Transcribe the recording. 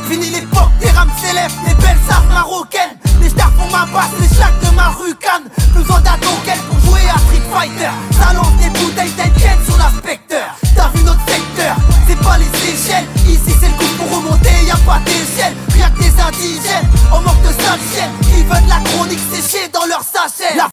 Fini l'époque des rames célèbres, des belles armes marocaines. Les stars font ma basse, les schlags de ma rue Cannes.